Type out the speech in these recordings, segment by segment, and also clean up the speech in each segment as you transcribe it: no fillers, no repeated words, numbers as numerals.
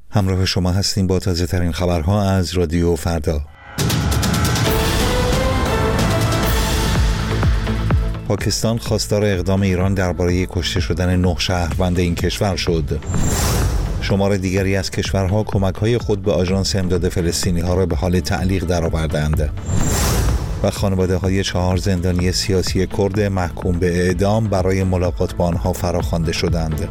همراه شما هستیم با تازه ترین خبرها از رادیو فردا. پاکستان خواستار اقدام ایران درباره کشته شدن 9 شهروند این کشور شد. شمار دیگری از کشورها کمک‌های خود به آژانس امداد فلسطینی‌ها را به حال تعلیق درآوردند. و خانواده‌های 4 زندانی سیاسی کرد محکوم به اعدام برای ملاقات با آنها فراخوانده شدند.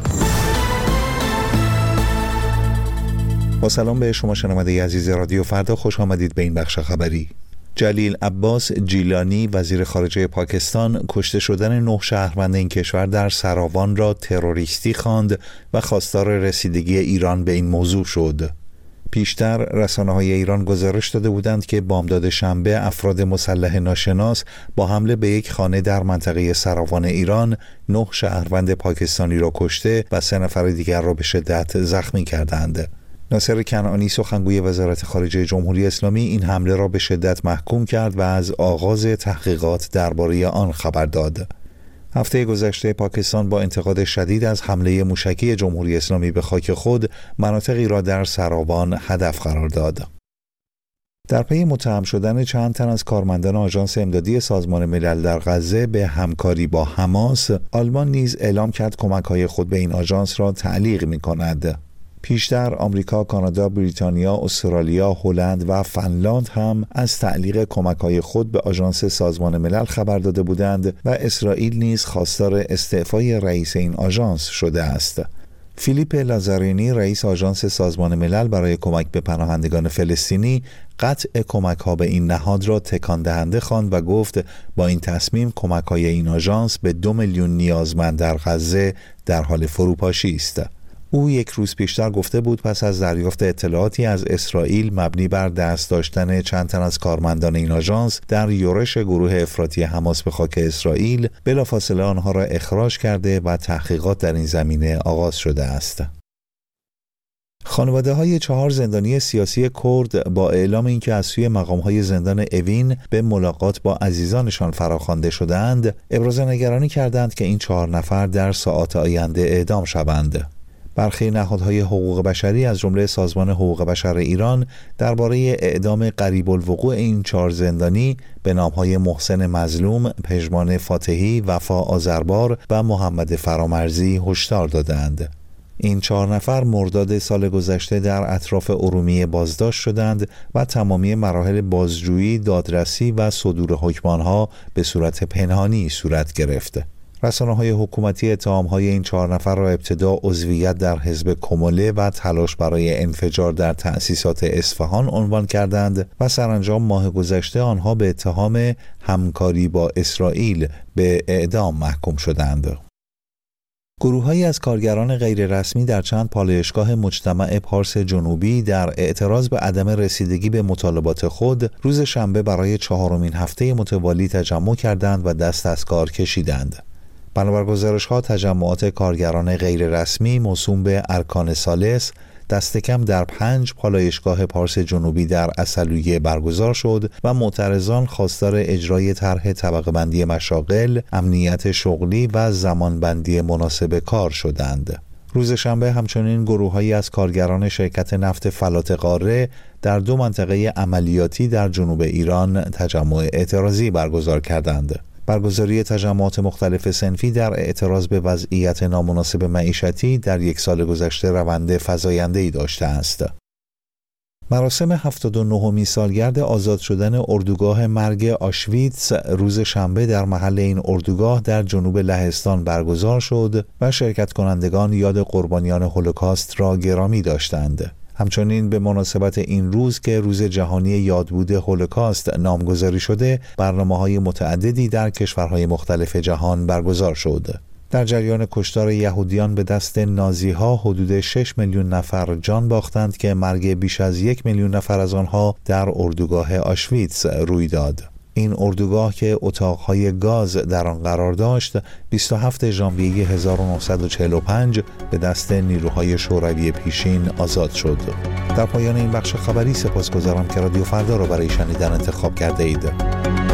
با سلام به شما شنونده عزیز رادیو فردا، خوش آمدید به این بخش خبری. جلیل عباس جیلانی وزیر خارجه پاکستان کشته شدن 9 شهروند این کشور در سراوان را تروریستی خواند و خواستار رسیدگی ایران به این موضوع شد. پیشتر رسانه‌های ایران گزارش داده بودند که بامداد شنبه افراد مسلح ناشناس با حمله به یک خانه در منطقه سراوان ایران 9 شهروند پاکستانی را کشته و 3 نفر دیگر را به شدت زخمی کردند. ناصر کنعانی سخنگوی وزارت خارجه جمهوری اسلامی این حمله را به شدت محکوم کرد و از آغاز تحقیقات درباره آن خبر داد. هفته گذشته پاکستان با انتقاد شدید از حمله موشکی جمهوری اسلامی به خاک خود مناطقی را در سراوان هدف قرار داد. در پی متهم شدن چند تن از کارمندان آژانس امدادی سازمان ملل در غزه به همکاری با حماس، آلمان نیز اعلام کرد کمک‌های خود به این آژانس را تعلیق می‌کند. پیشتر آمریکا، کانادا، بریتانیا، استرالیا، هلند و فنلاند هم از تعلیق کمک‌های خود به آژانس سازمان ملل خبر داده بودند و اسرائیل نیز خواستار استعفای رئیس این آژانس شده است. فیلیپ لازارینی رئیس آژانس سازمان ملل برای کمک به پناهندگان فلسطینی قطع کمک‌ها به این نهاد را تکان دهنده خواند و گفت با این تصمیم کمک‌های این آژانس به 2 میلیون نیازمند در غزه در حال فروپاشی است. او 1 روز پیشتر گفته بود پس از دریافت اطلاعاتی از اسرائیل مبنی بر دست داشتن چند تن از کارمندان این آژانس در یورش گروه افراطی حماس به خاک اسرائیل، بلافاصله آنها را اخراج کرده و تحقیقات در این زمینه آغاز شده است. خانواده‌های 4 زندانی سیاسی کرد با اعلام اینکه از سوی مقام‌های زندان اوین به ملاقات با عزیزانشان فراخوانده شده‌اند، ابراز نگرانی کردند که این 4 نفر در ساعات آینده اعدام شوند. برخی نهادهای حقوق بشری از جمله سازمان حقوق بشر ایران درباره اعدام قریب الوقوع این 4 زندانی به نامهای محسن مظلوم، پژمان فاتحی، وفا آذربار و محمد فرامرزی هشدار دادند. این 4 نفر مرداد سال گذشته در اطراف ارومیه بازداشت شدند و تمامی مراحل بازجویی، دادرسی و صدور حکم آنها به صورت پنهانی صورت گرفت. رسانه‌های حکومتی اتهام‌های این 4 نفر را ابتدا عضویت در حزب کموله و تلاش برای انفجار در تأسیسات اصفهان عنوان کردند و سرانجام ماه گذشته آنها به اتهام همکاری با اسرائیل به اعدام محکوم شدند. گروه‌هایی از کارگران غیررسمی در چند پالایشگاه مجتمع پارس جنوبی در اعتراض به عدم رسیدگی به مطالبات خود روز شنبه برای 4مین هفته متوالی تجمع کردند و دست از کار کشیدند. بنابر گزارش‌ها تجمعات کارگران غیررسمی موسوم به ارکان ثالث دست کم در 5 پالایشگاه پارس جنوبی در عسلویه برگزار شد و معترضان خواستار اجرای طرح طبقه بندی مشاغل، امنیت شغلی و زمانبندی مناسب کار شدند. روز شنبه همچنین گروه‌هایی از کارگران شرکت نفت فلات قاره در 2 منطقه عملیاتی در جنوب ایران تجمع اعتراضی برگزار کردند. برگزاری تجمعات مختلف صنفی در اعتراض به وضعیت نامناسب معیشتی در 1 سال گذشته روند فزاینده‌ای داشته است. مراسم 79مین سالگرد آزاد شدن اردوگاه مرگ آشویتس روز شنبه در محل این اردوگاه در جنوب لهستان برگزار شد و شرکت کنندگان یاد قربانیان هولوکاست را گرامی داشتند. همچنین به مناسبت این روز که روز جهانی یادبود هولوکاست نامگذاری شده، برنامه‌های متعددی در کشورهای مختلف جهان برگزار شد. در جریان کشتار یهودیان به دست نازی‌ها حدود 6 میلیون نفر جان باختند که مرگ بیش از 1 میلیون نفر از آنها در اردوگاه آشویتس روی داد. این اردوگاه که اتاقهای گاز در آن قرار داشت 27 ژانویه 1945 به دست نیروهای شوروی پیشین آزاد شد. در پایان این بخش خبری سپاسگزارم که رادیو فردا را برای شنیدن انتخاب کرده اید.